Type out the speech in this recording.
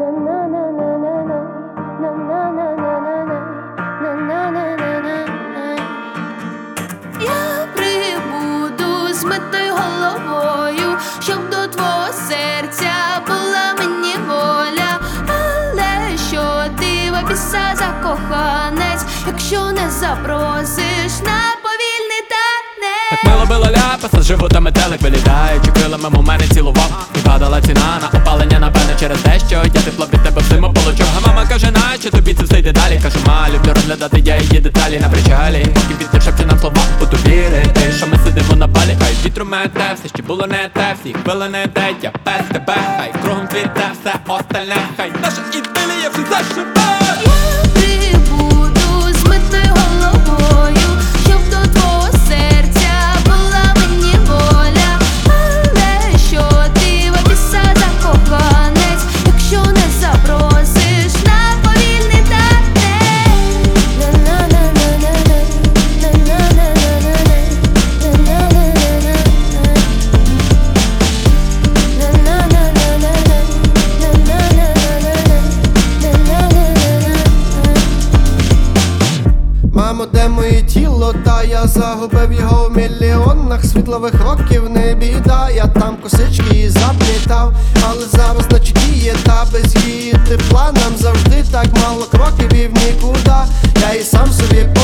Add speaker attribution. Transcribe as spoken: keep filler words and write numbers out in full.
Speaker 1: Я прибуду з митою головою, щоб до твого серця була мені воля. Але що ти в біса закоханець, якщо не запросиш на повільний танець?
Speaker 2: Так мило било ляпаса, з живота метелик вилітає, чи крилами у мене цілував. І падала ціна на опалення, напевне, через те, що я тепло від тебе взиму получив. А мама каже, наче тобі це все йде далі. Кажу, ма, люблю розглядати я її деталі на причалі. Поки вітер шепче нам слова, буду вірити, що ми сидимо на балі. Хай вітру мете, все ще було не те, всі хвили не те, я без тебе. Хай кругом цвіте все остальне, хай наша ідилія все зашибе.
Speaker 1: Я прибуду з митою головою, щоб до твого серця була мені воля. Але що ти в біса закоханець, якщо не запросиш на повільний
Speaker 3: Мамо, де моє тіло, та я загубив його в мільйонах світлових років, не біда, я там косички і заплітав, але зараз наче діє, та без її тепла нам завжди так мало кроків і в нікуди. Я і сам собі